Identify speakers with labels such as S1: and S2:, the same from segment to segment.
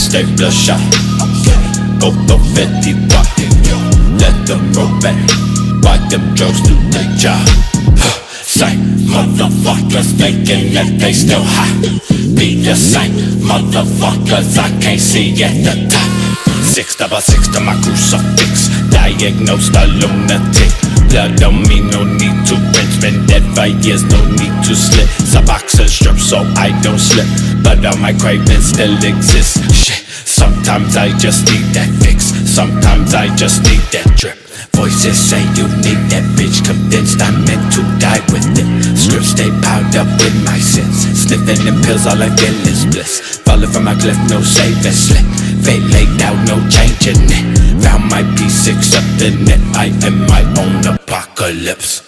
S1: stay bloodshot. Go throw 50 watt, let them roll back. Why them drugs do their job? Say, motherfuckers thinking that they still high. Be the same motherfuckers I can't see at the top. 666 to my crucifix, diagnosed a lunatic. Blood on me, no need to rinse. Been dead 5 years, no need to slip. Suboxone strip so I don't slip, but all my cravings still exist. Shit, sometimes I just need that fix. Sometimes I just need that drip. Voices say you need that bitch. Convinced I'm meant to die with it. Scripts stay piled up with my sins. Sniffing them pills, all I feel is bliss. Falling from my cliff, no saving slip. Fate laid out, no changing it. Found my peace, accepting it. I am my own apocalypse.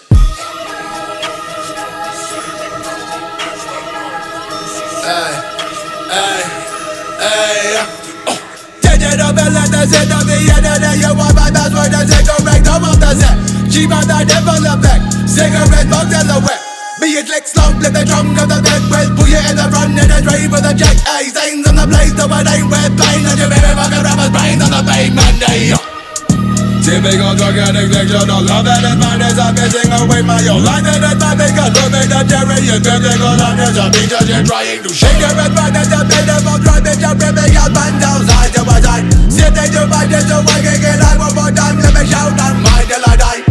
S2: Ay, ay, ay. Change it up and let the sit of the internet. You want my password and cigarette, come off the set. Keep on that devil effect. Cigarette box in the wet. Be it like slow, flip the trunk of the bed. Well, put you in the front and the tray for the check. Hey, stains on the place, so it ain't red paint. And your baby fucking rapper's brains on the pavement. Hey, typical drug addict, fictional love that is mine as I'm missing away my own life. And it's my biggest living the cherry is physical. I'm just a bitch as you're trying to shake your head right as a pitiful try. Bitch, I'm ripping your band outside to my side. Sitting to my dish, so I can get out one more time. Let me shout, I'm mine till I die.